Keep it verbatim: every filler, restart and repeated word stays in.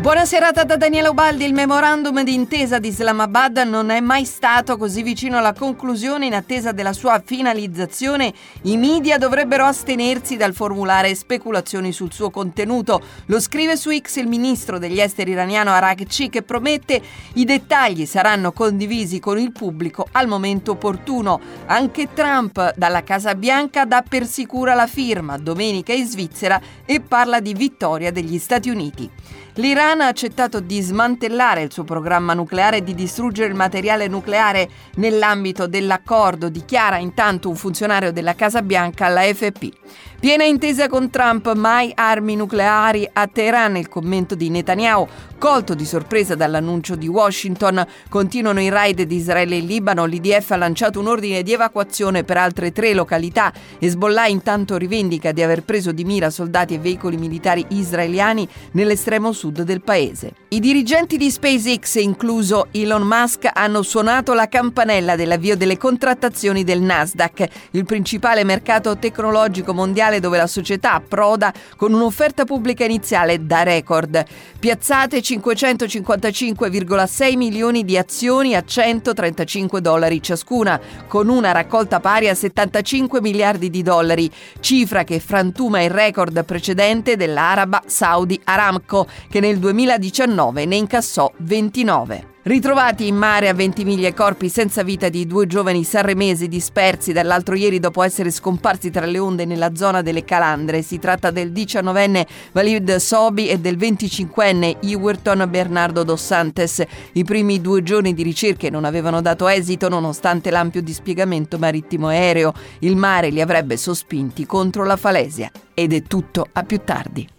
Buona serata da Daniela Ubaldi. Il memorandum d'intesa di Islamabad non è mai stato così vicino alla conclusione. In attesa della sua finalizzazione, i media dovrebbero astenersi dal formulare speculazioni sul suo contenuto. Lo scrive su X il ministro degli esteri iraniano Araghchi, che promette i dettagli saranno condivisi con il pubblico al momento opportuno. Anche Trump dalla Casa Bianca dà per sicura la firma domenica in Svizzera e parla di vittoria degli Stati Uniti. L'Iran ha accettato di smantellare il suo programma nucleare e di distruggere il materiale nucleare nell'ambito dell'accordo, dichiara intanto un funzionario della Casa Bianca alla A F P. Piena intesa con Trump, mai armi nucleari a Teheran, il commento di Netanyahu, colto di sorpresa dall'annuncio di Washington. Continuano i raid di Israele in Libano, l'I D F ha lanciato un ordine di evacuazione per altre tre località. Hezbollah intanto rivendica di aver preso di mira soldati e veicoli militari israeliani nell'estremo sud del paese. I dirigenti di SpaceX, incluso Elon Musk, hanno suonato la campanella dell'avvio delle contrattazioni del Nasdaq, il principale mercato tecnologico mondiale dove la società approda con un'offerta pubblica iniziale da record. Piazzate cinquecentocinquantacinque virgola sei milioni di azioni a centotrentacinque dollari ciascuna, con una raccolta pari a settantacinque miliardi di dollari, cifra che frantuma il record precedente dell'araba Saudi Aramco, che nel duemiladiciannove ne incassò ventinove. Ritrovati in mare a Ventimiglia i corpi senza vita di due giovani sanremesi dispersi dall'altro ieri dopo essere scomparsi tra le onde nella zona delle Calandre. Si tratta del diciannovenne Walid Sobi e del venticinquenne Iwerton Bernardo dos Santos. I primi due giorni di ricerche non avevano dato esito nonostante l'ampio dispiegamento marittimo e aereo. Il mare li avrebbe sospinti contro la Falesia. Ed è tutto, a più tardi.